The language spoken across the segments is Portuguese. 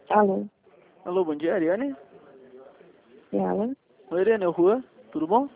Alô, Alô, bom dia, Ariane. é ela? Oi, Ariane, é o Rua, tudo bom?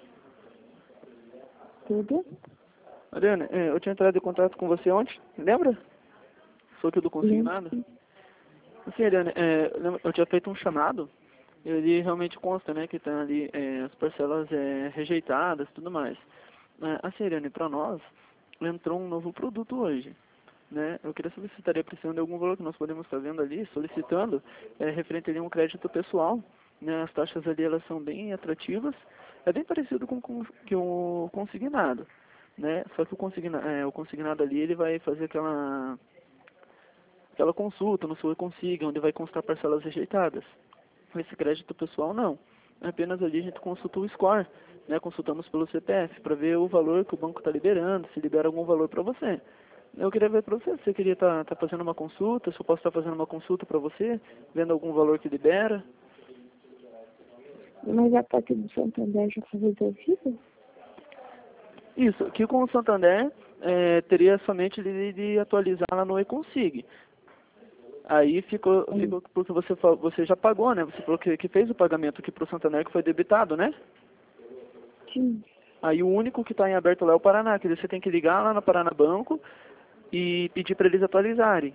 Tudo? Ariane, eu tinha entrado em contato com você ontem, lembra? Sou aqui do Lembro Consignado. sim. Assim, Ariane, eu tinha feito um chamado, e ele realmente consta, né, que tem ali as parcelas rejeitadas e tudo mais. Assim, Ariane, para nós, entrou um novo produto hoje, né? Eu queria saber se estaria precisando de algum valor que nós podemos estar vendo ali, solicitando, referente ali a um crédito pessoal, né? As taxas ali, elas são bem atrativas, é bem parecido que o consignado, né? Só que o consignado ali, ele vai fazer aquela consulta no seu consiga, onde vai constar parcelas rejeitadas. Esse crédito pessoal não. Apenas ali a gente consulta o score, né? Consultamos pelo CPF para ver o valor que o banco está liberando, se libera algum valor para você. Eu queria ver para você, se você queria estar fazendo uma consulta, se eu posso estar fazendo uma consulta para você, vendo algum valor que libera. Mas a parte do Santander já foi resolvida? Isso, aqui com o Santander teria somente de atualizar lá no eConsig. Aí ficou porque você já pagou, né? Você falou que fez o pagamento aqui para o Santander, que foi debitado, né? Sim. Aí o único que está em aberto lá é o Paraná, que você tem que ligar lá no Paraná Banco e pedir para eles atualizarem,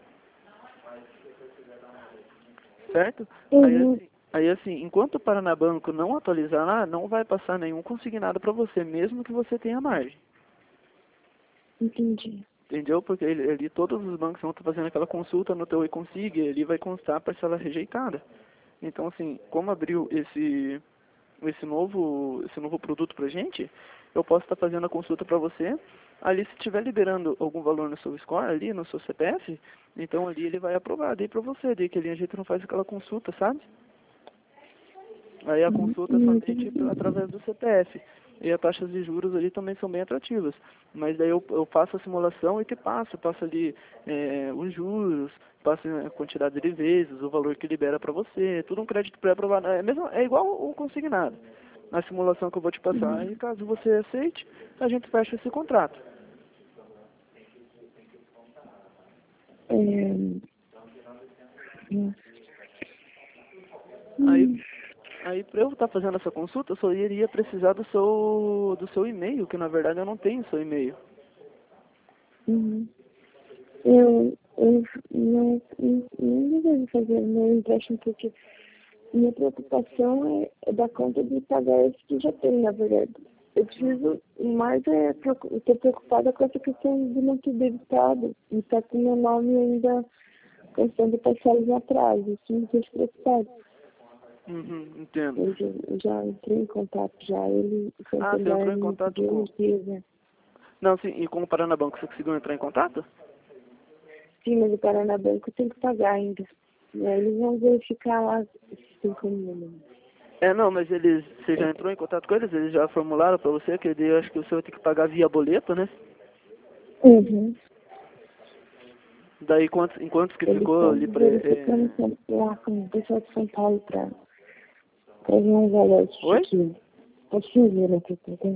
certo? Uhum. Aí assim, enquanto o Paraná Banco não atualizar lá, não vai passar nenhum consignado para você, mesmo que você tenha margem. Entendi. Entendeu? Porque ali todos os bancos vão estar fazendo aquela consulta no teu e-consig, ali vai constar a parcela rejeitada. Então assim, como abriu esse novo produto pra gente, eu posso estar fazendo a consulta para você. Ali, se estiver liberando algum valor no seu score, ali no seu CPF, então ali ele vai aprovar daí para você, daí que ali a gente não faz aquela consulta, sabe? Aí a consulta é somente Entendi. através do CPF. E as taxas de juros ali também são bem atrativas. Mas daí eu faço a simulação e te passo ali os juros, passo a quantidade de vezes, o valor que libera para você, tudo um crédito pré-aprovado. É igual o consignado. Na simulação que eu vou te passar, e caso você aceite, a gente fecha esse contrato. É... Aí, Hum. aí para eu estar fazendo essa consulta, eu só iria precisar do seu e-mail, que na verdade eu não tenho seu e-mail. Uhum. Eu não deveria fazer meu empréstimo porque minha preocupação é dar conta de pagar esse que já tem, na verdade. Eu preciso mais estou preocupada com essa questão de não ter debitado e estar com meu nome ainda constando parcelas em atraso. Isso me deixa preocupado. Uhum, entendo. Eu já entrei em contato já, ele o Você Santander entrou em me contato pediu com... uns dias, né? Não, sim, e com o Paraná Banco você conseguiu entrar em contato? Sim, mas o Paraná Banco tem que pagar ainda. E aí eles vão verificar lá se tem como. Né? Não, mas você já entrou em contato com eles? Eles já formularam para você que eu acho que você vai ter que pagar via boleto, né? Uhum. Daí em quantos que Eles ficou estão ali verificando lá com o pessoal de São Paulo para ver um valor que Oi? fique possível, né? Pra poder.